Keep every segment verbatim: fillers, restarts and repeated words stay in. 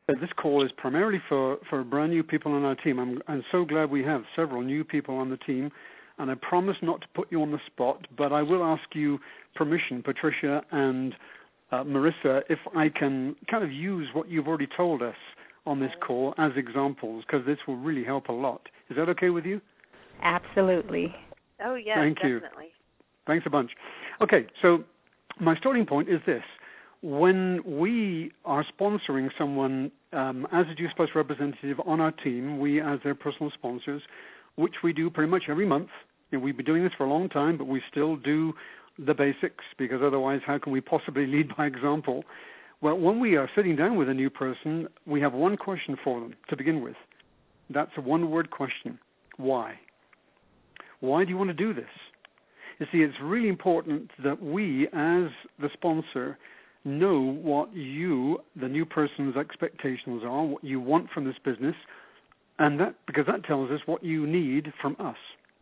that this call is primarily for, for brand new people on our team. I'm, I'm so glad we have several new people on the team, and I promise not to put you on the spot, but I will ask you permission, Patricia and uh, Marissa, if I can kind of use what you've already told us on this call as examples, because this will really help a lot. Is that okay with you? Absolutely. Oh, yes, Thank definitely. you. Thanks a bunch. Okay, so my starting point is this. When we are sponsoring someone um, as a Juice Plus representative on our team, we as their personal sponsors, which we do pretty much every month. And we've been doing this for a long time, but we still do the basics, because otherwise how can we possibly lead by example? Well, when we are sitting down with a new person, we have one question for them to begin with. That's a one-word question. Why? Why do you want to do this? You see, it's really important that we, as the sponsor, know what you, the new person's expectations are, what you want from this business, and that because that tells us what you need from us.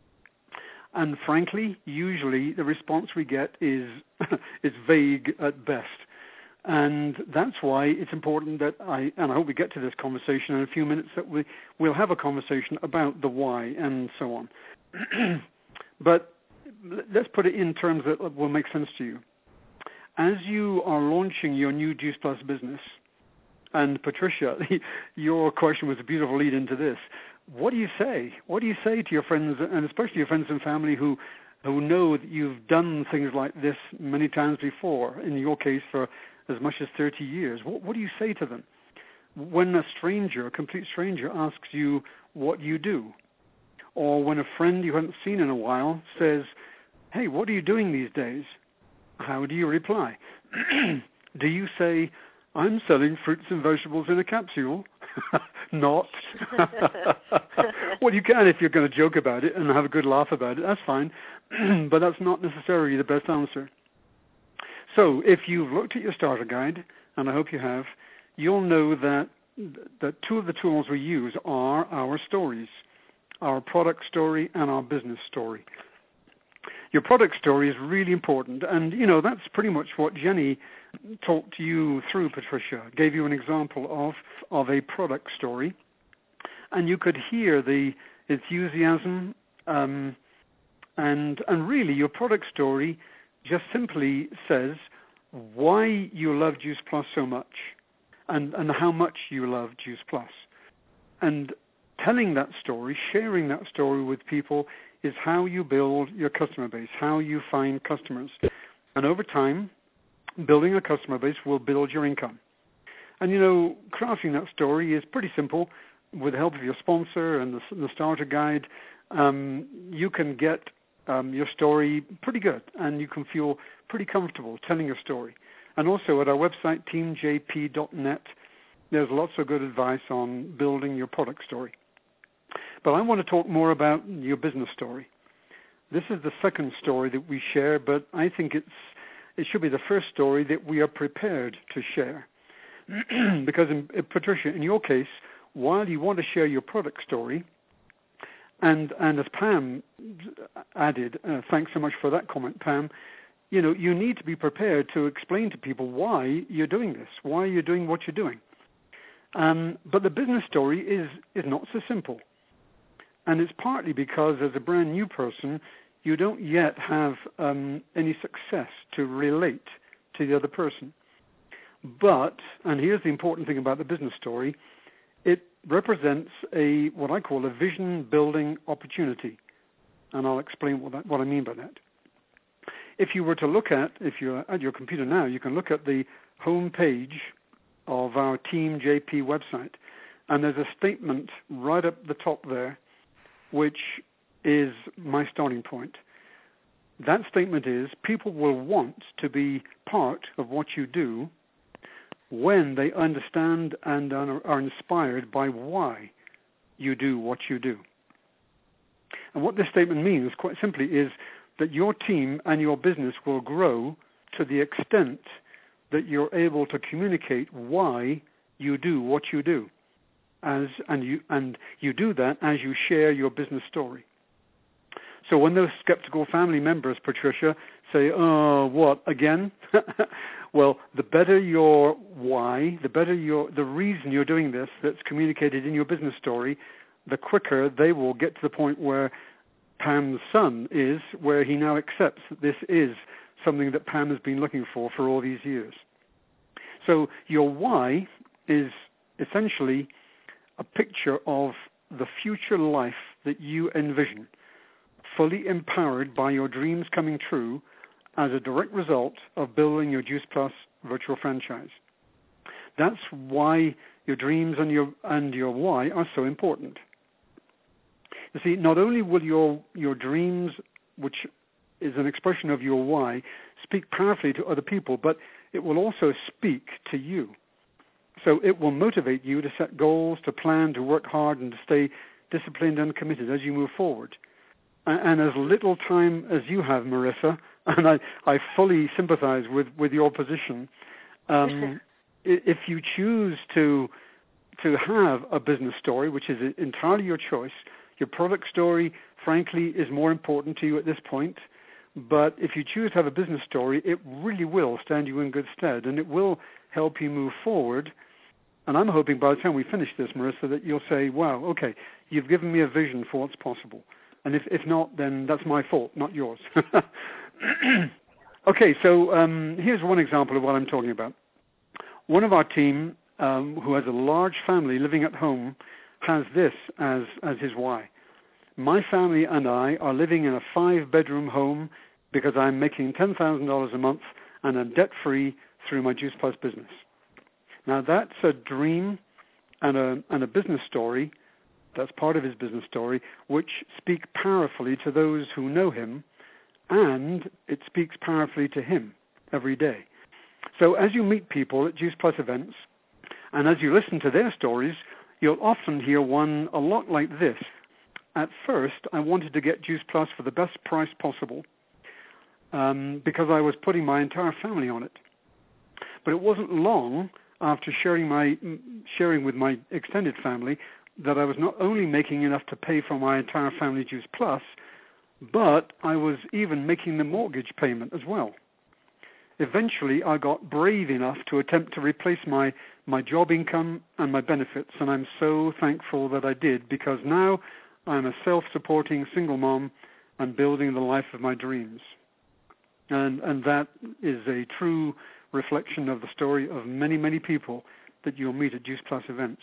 And frankly, usually the response we get is is vague at best. And that's why it's important that I, and I hope we get to this conversation in a few minutes, that we, we'll have a conversation about the why and so on. But let's put it in terms that will make sense to you. As you are launching your new Juice Plus business, and Patricia, your question was a beautiful lead into this, what do you say? What do you say to your friends, and especially your friends and family who who know that you've done things like this many times before, in your case for as much as thirty years? What, what do you say to them when a stranger, a complete stranger, asks you what you do? Or when a friend you haven't seen in a while says, hey, what are you doing these days? How do you reply? Do you say, I'm selling fruits and vegetables in a capsule? Not. Well, you can if you're going to joke about it and have a good laugh about it. That's fine. But that's not necessarily the best answer. So if you've looked at your starter guide, and I hope you have, you'll know that, that two of the tools we use are our stories, our product story and our business story. Your product story is really important, and, you know, that's pretty much what Jenny talked you through, Patricia, gave you an example of, of a product story, and you could hear the enthusiasm, um, and, and really your product story just simply says why you love Juice Plus so much and, and how much you love Juice Plus. And telling that story, sharing that story with people is how you build your customer base, how you find customers. And over time, building a customer base will build your income. And, you know, crafting that story is pretty simple. With the help of your sponsor and the, the starter guide, um, you can get um, your story pretty good, and you can feel pretty comfortable telling your story. And also at our website, team j p dot net, there's lots of good advice on building your product story. But I want to talk more about your business story. This is the second story that we share, but I think it's it should be the first story that we are prepared to share. Because, in, Patricia, in your case, while you want to share your product story, and and as Pam added, uh, thanks so much for that comment, Pam, you know, you need to be prepared to explain to people why you're doing this, why you're doing what you're doing. Um, but the business story is, is not so simple. And it's partly because as a brand new person, you don't yet have um, any success to relate to the other person. But, and here's the important thing about the business story, it represents a what I call a vision-building opportunity. And I'll explain what, that, what I mean by that. If you were to look at, if you're at your computer now, you can look at the home page of our Team J P website. And there's a statement right up the top there, which is my starting point. That statement is, people will want to be part of what you do when they understand and are inspired by why you do what you do. And what this statement means, quite simply, is that your team and your business will grow to the extent that you're able to communicate why you do what you do. As, and you and you do that as you share your business story. So when those skeptical family members, Patricia, say, oh, what, again? Well, the better your why, the better your, the reason you're doing this that's communicated in your business story, the quicker they will get to the point where Pam's son is, where he now accepts that this is something that Pam has been looking for for all these years. So your why is essentially a picture of the future life that you envision, fully empowered by your dreams coming true as a direct result of building your Juice Plus virtual franchise. That's why your dreams and your and your why are so important. You see, not only will your your dreams, which is an expression of your why, speak powerfully to other people, but it will also speak to you. So it will motivate you to set goals, to plan, to work hard, and to stay disciplined and committed as you move forward. And as little time as you have, Marissa, and I, I fully sympathize with, with your position, um, if you choose to to have a business story, which is entirely your choice, your product story, frankly, is more important to you at this point. But if you choose to have a business story, it really will stand you in good stead, and it will help you move forward. And I'm hoping by the time we finish this, Marissa, that you'll say, wow, okay, you've given me a vision for what's possible. And if, if not, then that's my fault, not yours. Okay, so um, here's one example of what I'm talking about. One of our team, um, who has a large family living at home, has this as, as his why. My family and I are living in a five-bedroom home because I'm making ten thousand dollars a month and I'm debt-free through my Juice Plus business. Now, that's a dream and a, and a business story, that's part of his business story, which speak powerfully to those who know him, and it speaks powerfully to him every day. So as you meet people at Juice Plus events, and as you listen to their stories, you'll often hear one a lot like this. At first, I wanted to get Juice Plus for the best price possible um, because I was putting my entire family on it. But it wasn't long after sharing my sharing with my extended family that I was not only making enough to pay for my entire family Juice Plus, but I was even making the mortgage payment as well. Eventually, I got brave enough to attempt to replace my, my job income and my benefits, and I'm so thankful that I did, because now I'm a self-supporting single mom and building the life of my dreams. And, and that is a true reflection of the story of many, many people that you'll meet at Juice Plus events.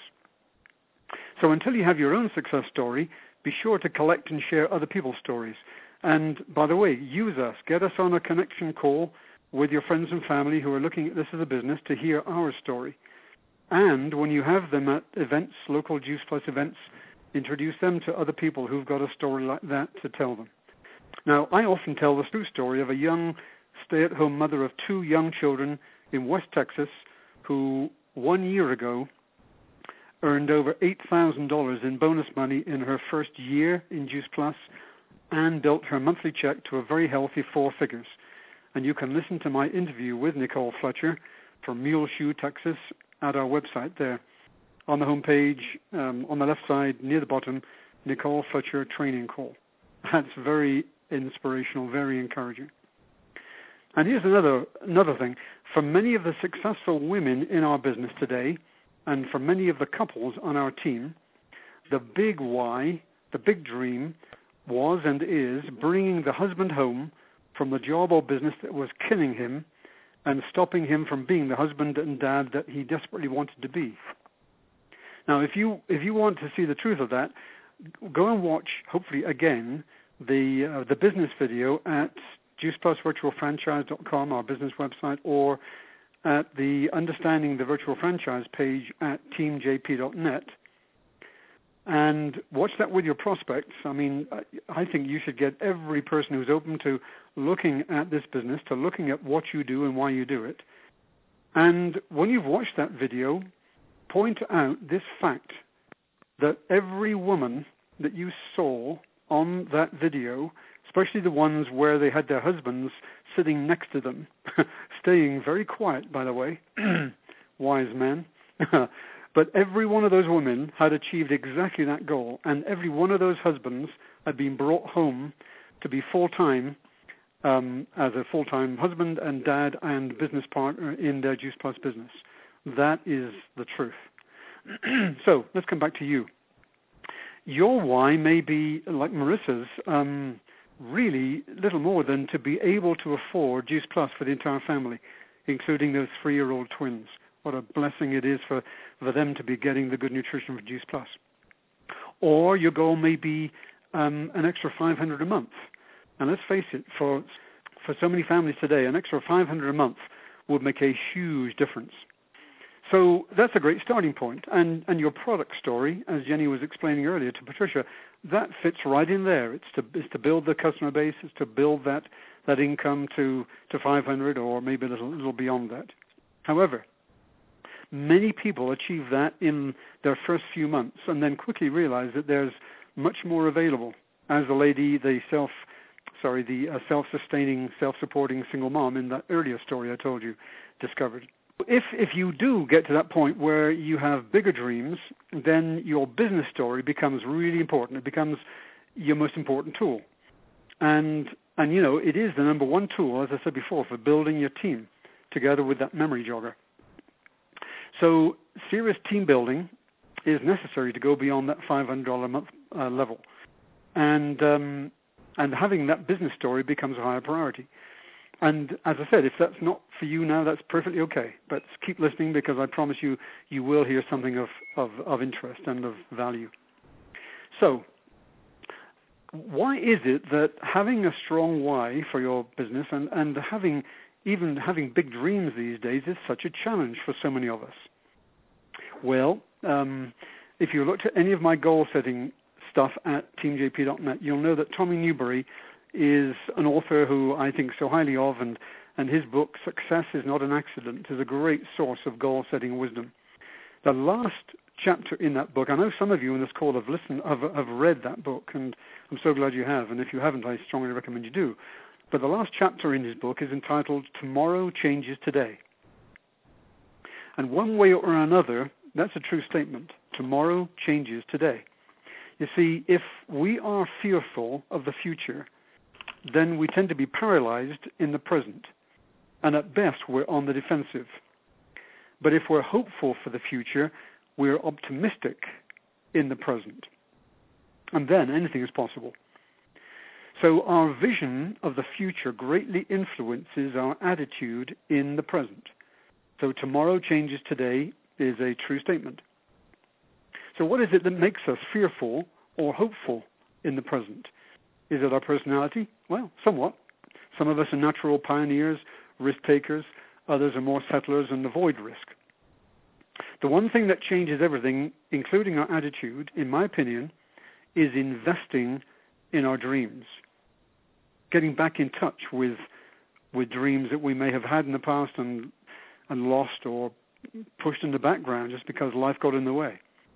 So until you have your own success story, be sure to collect and share other people's stories. And by the way, use us. Get us on a connection call with your friends and family who are looking at this as a business to hear our story. And when you have them at events, local Juice Plus events, introduce them to other people who've got a story like that to tell them. Now, I often tell the true story of a young stay-at-home mother of two young children in West Texas who one year ago earned over eight thousand dollars in bonus money in her first year in Juice Plus and built her monthly check to a very healthy four figures. And you can listen to my interview with Nicole Fletcher from Muleshoe, Texas, at our website there. On the home page, um, on the left side, near the bottom, Nicole Fletcher Training Call. That's very inspirational, very encouraging. And here's another another thing. For many of the successful women in our business today, and for many of the couples on our team, the big why, the big dream, was and is bringing the husband home from the job or business that was killing him and stopping him from being the husband and dad that he desperately wanted to be. Now, if you if you want to see the truth of that, go and watch, hopefully again, the uh, the business video at juice plus virtual franchise dot com, our business website, or at the Understanding the Virtual Franchise page at team j p dot net. And watch that with your prospects. I mean, I think you should get every person who's open to looking at this business, to looking at what you do and why you do it. And when you've watched that video, point out this fact, that every woman that you saw on that video, especially the ones where they had their husbands sitting next to them, staying very quiet, by the way, wise men, but every one of those women had achieved exactly that goal, and every one of those husbands had been brought home to be full-time um, as a full-time husband and dad and business partner in their Juice Plus business. That is the truth. So let's come back to you. Your why may be, like Marissa's, um, really little more than to be able to afford Juice Plus for the entire family, including those three-year-old twins. What a blessing it is for, for them to be getting the good nutrition for Juice Plus. Or your goal may be um, an extra five hundred dollars a month. And let's face it, for for so many families today, an extra five hundred dollars a month would make a huge difference. So that's a great starting point. And, and your product story, as Jenny was explaining earlier to Patricia, that fits right in there. It's to it's to build the customer base, it's to build that, that income to, to five hundred dollars or maybe a little, little beyond that. However, many people achieve that in their first few months and then quickly realize that there's much more available. As the lady, the self, sorry, the uh, self-sustaining, self-supporting single mom in that earlier story I told you discovered. If if you do get to that point where you have bigger dreams, then your business story becomes really important. It becomes your most important tool. And, and you know, it is the number one tool, as I said before, for building your team together with that memory jogger. So serious team building is necessary to go beyond that five hundred dollars a month uh, level. And um, and having that business story becomes a higher priority. And as I said, if that's not for you now, that's perfectly okay. But keep listening, because I promise you, you will hear something of, of, of interest and of value. So why is it that having a strong why for your business and, and having even having big dreams these days is such a challenge for so many of us? Well, um, if you looked at any of my goal-setting stuff at team j p dot net, you'll know that Tommy Newberry is an author who I think so highly of, and, and his book, Success is Not an Accident, is a great source of goal-setting wisdom. The last chapter in that book, I know some of you in this call have listened, have, have read that book, and I'm so glad you have, and if you haven't, I strongly recommend you do. But the last chapter in his book is entitled Tomorrow Changes Today. And one way or another, that's a true statement. Tomorrow changes today. You see, if we are fearful of the future, then we tend to be paralyzed in the present. And at best, we're on the defensive. But if we're hopeful for the future, we're optimistic in the present. And then anything is possible. So our vision of the future greatly influences our attitude in the present. So tomorrow changes today is a true statement. So what is it that makes us fearful or hopeful in the present? Is it our personality? Well, somewhat. Some of us are natural pioneers, risk-takers. Others are more settlers and avoid risk. The one thing that changes everything, including our attitude, in my opinion, is investing in our dreams. Getting back in touch with with dreams that we may have had in the past and and lost or pushed in the background just because life got in the way.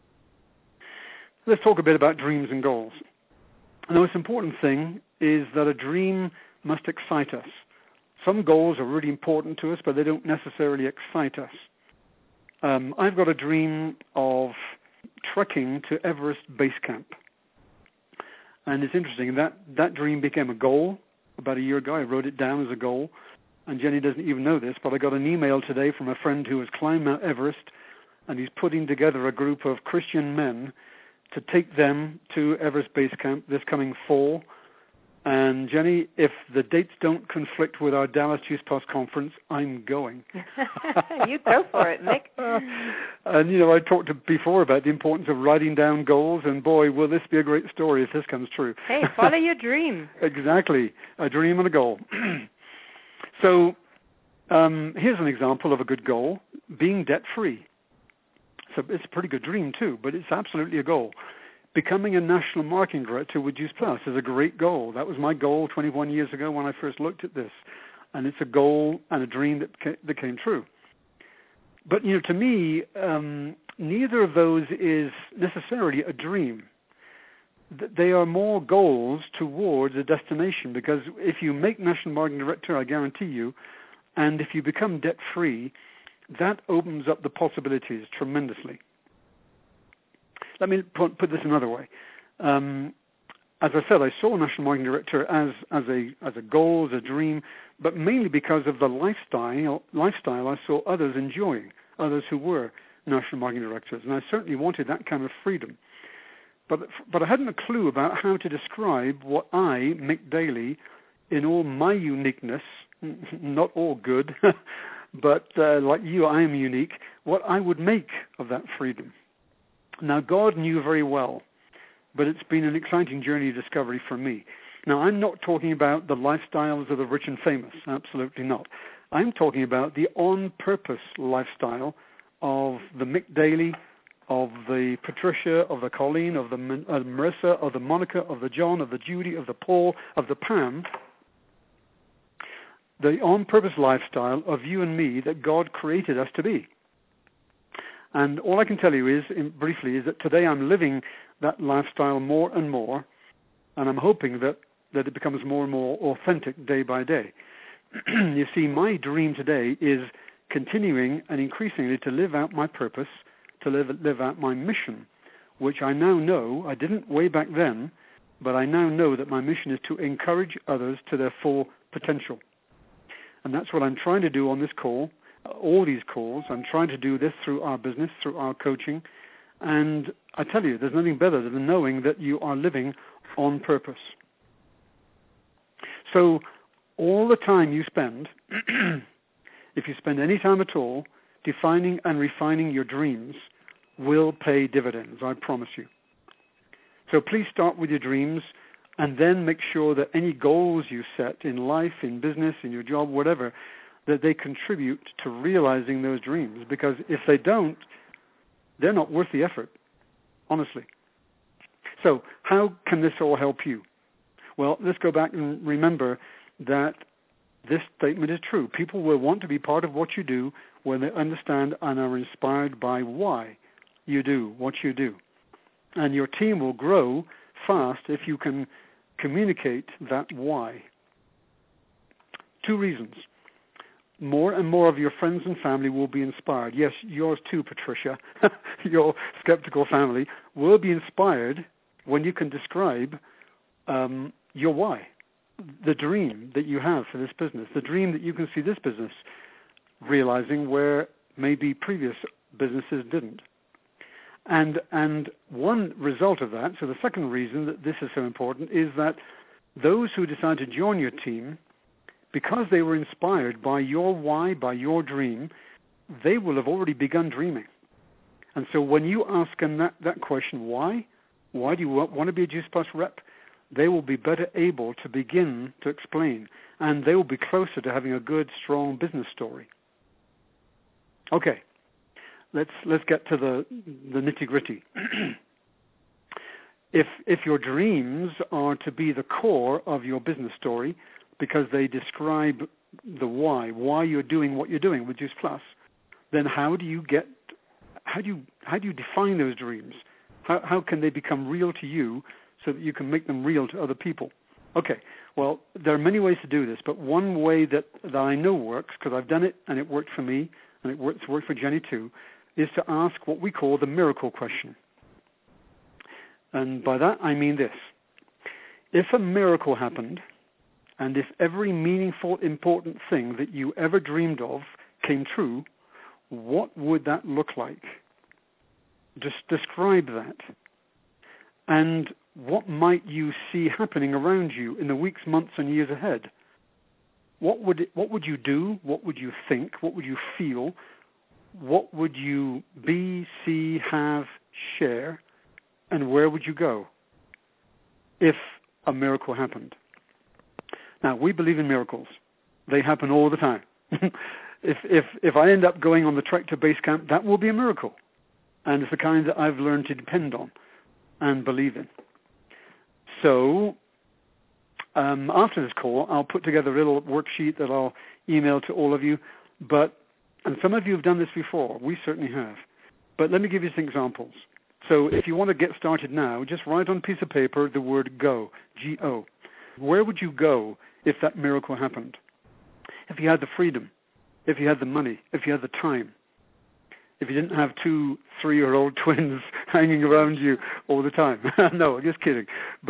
Let's talk a bit about dreams and goals. The most important thing is that a dream must excite us. Some goals are really important to us, but they don't necessarily excite us. Um, I've got a dream of trekking to Everest Base Camp. And it's interesting, that, that dream became a goal about a year ago. I wrote it down as a goal. And Jenny doesn't even know this, but I got an email today from a friend who has climbed Mount Everest, and he's putting together a group of Christian men to take them to Everest Base Camp this coming fall. And Jenny, if the dates don't conflict with our Dallas Juice Plus conference, I'm going. You go for it, Nick. And, you know, I talked to before about the importance of writing down goals, and boy, will this be a great story if this comes true. Hey, follow your dream. Exactly. A dream and a goal. So um, here's an example of a good goal, being debt-free. So it's a pretty good dream, too, but it's absolutely a goal. Becoming a national marketing director with Juice Plus is a great goal. That was my goal twenty-one years ago when I first looked at this. And it's a goal and a dream that came, that came true. But, you know, to me, um, neither of those is necessarily a dream. They are more goals towards a destination, because if you make national marketing director, I guarantee you, and if you become debt-free, that opens up the possibilities tremendously. Let me put, put this another way. Um, as I said, I saw National Marketing Director as, as, a, as a goal, as a dream, but mainly because of the lifestyle, lifestyle I saw others enjoying, others who were National Marketing Directors, and I certainly wanted that kind of freedom. But, but I hadn't a clue about how to describe what I, Mick Daly, in all my uniqueness, not all good, but uh, like you, I am unique, what I would make of that freedom. Now, God knew very well, but it's been an exciting journey of discovery for me. Now, I'm not talking about the lifestyles of the rich and famous, absolutely not. I'm talking about the on-purpose lifestyle of the Mick Daly, of the Patricia, of the Colleen, of the uh, Marissa, of the Monica, of the John, of the Judy, of the Paul, of the Pam, the on-purpose lifestyle of you and me that God created us to be. And all I can tell you is, in, briefly, is that today I'm living that lifestyle more and more, and I'm hoping that, that it becomes more and more authentic day by day. You see, my dream today is continuing and increasingly to live out my purpose, to live, live out my mission, which I now know, I didn't way back then, but I now know that my mission is to encourage others to their full potential. And that's what I'm trying to do on this call, all these calls. I'm trying to do this through our business, through our coaching. And I tell you, there's nothing better than knowing that you are living on purpose. So all the time you spend, if you spend any time at all, defining and refining your dreams will pay dividends, I promise you. So please start with your dreams, and then make sure that any goals you set in life, in business, in your job, whatever, that they contribute to realizing those dreams. Because if they don't, they're not worth the effort, honestly. So how can this all help you? Well, let's go back and remember that this statement is true. People will want to be part of what you do when they understand and are inspired by why you do what you do. And your team will grow fast if you can communicate that why. Two reasons. More and more of your friends and family will be inspired. Yes, yours too, Patricia, your skeptical family, will be inspired when you can describe um, your why, the dream that you have for this business, the dream that you can see this business realizing where maybe previous businesses didn't. And and one result of that, so the second reason that this is so important, is that those who decide to join your team, because they were inspired by your why, by your dream, they will have already begun dreaming. And so when you ask them that, that question, why? Why do you want to be a Juice Plus rep? They will be better able to begin to explain, and they will be closer to having a good, strong business story. Okay. Let's let's get to the the nitty-gritty. if if your dreams are to be the core of your business story, because they describe the why, why you're doing what you're doing with Juice Plus, then how do you get how do you how do you define those dreams? How how can they become real to you so that you can make them real to other people? Okay. Well, there are many ways to do this, but one way that, that I know works, because I've done it and it worked for me and it worked, worked for Jenny too, is to ask what we call the miracle question. And by that I mean this. If a miracle happened, and if every meaningful, important thing that you ever dreamed of came true, what would that look like? Just describe that. And what might you see happening around you in the weeks, months, and years ahead? What would it, what would you do? What would you think? What would you feel? What would you be, see, have, share, and where would you go if a miracle happened? Now, we believe in miracles. They happen all the time. if, if, if I end up going on the trek to base camp, that will be a miracle. And it's the kind that I've learned to depend on and believe in. So um, after this call, I'll put together a little worksheet that I'll email to all of you. But And some of you have done this before. We certainly have. But let me give you some examples. So if you want to get started now, just write on a piece of paper the word go, G O. Where would you go if that miracle happened? If you had the freedom, if you had the money, if you had the time, if you didn't have two three-year-old twins hanging around you all the time. No, just kidding. But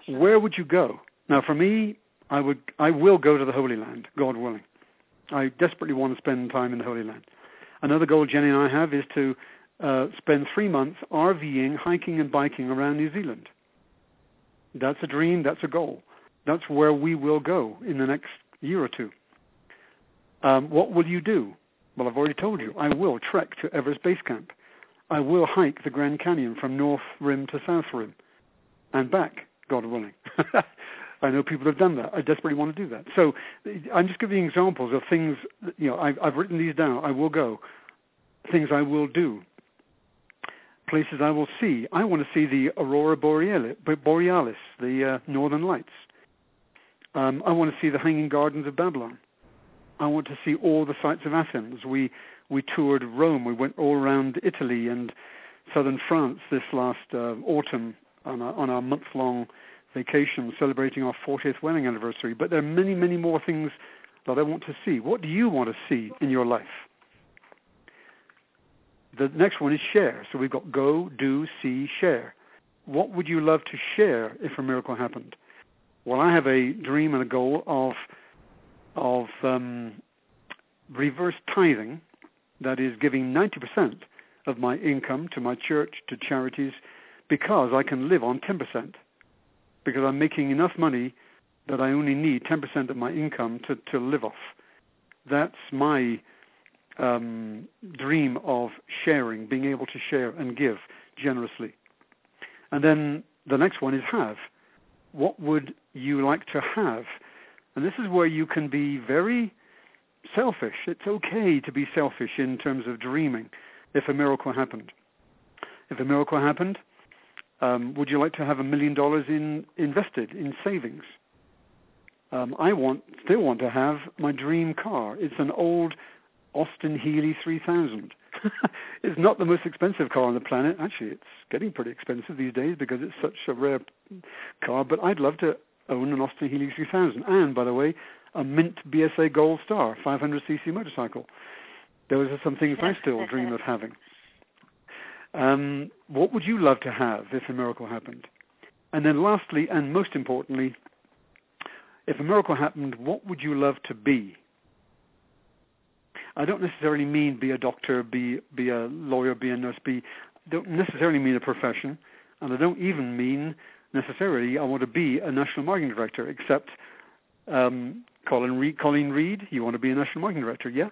Where would you go? Now, for me, I would, I will go to the Holy Land, God willing. I desperately want to spend time in the Holy Land. Another goal Jenny and I have is to uh, spend three months RVing, hiking and biking around New Zealand. That's a dream. That's a goal. That's where we will go in the next year or two. Um, what will you do? Well, I've already told you. I will trek to Everest Base Camp. I will hike the Grand Canyon from North Rim to South Rim and back, God willing. I know people have done that. I desperately want to do that. So I'm just giving examples of things, you know, I've, I've written these down. I will go. Things I will do. Places I will see. I want to see the Aurora Borealis, Borealis the uh, Northern Lights. Um, I want to see the Hanging Gardens of Babylon. I want to see all the sights of Athens. We we toured Rome. We went all around Italy and southern France this last uh, autumn on our, on our month-long vacation, celebrating our fortieth wedding anniversary. But there are many, many more things that I want to see. What do you want to see in your life? The next one is share. So we've got go, do, see, share. What would you love to share if a miracle happened? Well, I have a dream and a goal of of um, reverse tithing, that is giving ninety percent of my income to my church, to charities, because I can live on ten percent, because I'm making enough money that I only need ten percent of my income to, to live off. That's my um, dream of sharing, being able to share and give generously. And then the next one is have. What would you like to have? And this is where you can be very selfish. It's okay to be selfish in terms of dreaming if a miracle happened. If a miracle happened, um, would you like to have a million dollars in invested in savings? Um, I want, still want to have my dream car. It's an old Austin Healey three thousand. It's not the most expensive car on the planet. Actually, it's getting pretty expensive these days because it's such a rare car. But I'd love to own an Austin Healey three thousand. And, by the way, a mint B S A Gold Star five hundred c c motorcycle. Those are some things I still dream of having. Um, what would you love to have if a miracle happened? And then lastly, and most importantly, if a miracle happened, what would you love to be? I don't necessarily mean be a doctor, be be a lawyer, be a nurse, be don't necessarily mean a profession, and I don't even mean necessarily I want to be a national marketing director, except um, Colin Reed, Colleen Reed, you want to be a national marketing director, yeah?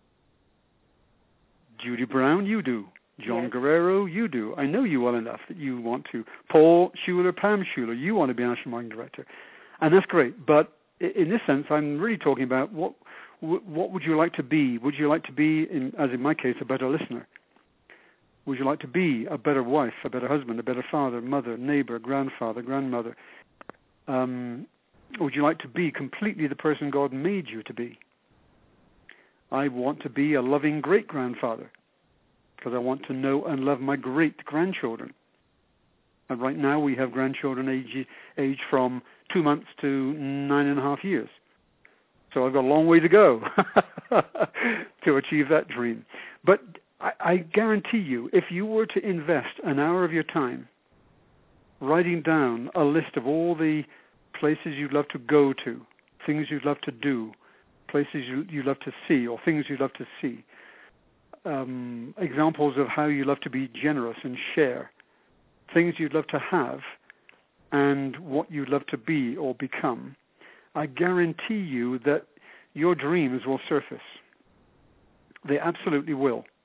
Judy Brown, you do. John yes. Guerrero, you do. I know you well enough that you want to. Paul Schuler, Pam Schuler, you want to be a national marketing director. And that's great, but in this sense, I'm really talking about what what would you like to be? Would you like to be, in, as in my case, a better listener? Would you like to be a better wife, a better husband, a better father, mother, neighbor, grandfather, grandmother? Um, would you like to be completely the person God made you to be? I want to be a loving great-grandfather because I want to know and love my great-grandchildren. And right now we have grandchildren age, age from two months to nine and a half years. So I've got a long way to go to achieve that dream. But I, I guarantee you, if you were to invest an hour of your time writing down a list of all the places you'd love to go to, things you'd love to do, places you, you'd love to see, or things you'd love to see, um, examples of how you love to be generous and share, things you'd love to have, and what you'd love to be or become, I guarantee you that your dreams will surface. They absolutely will.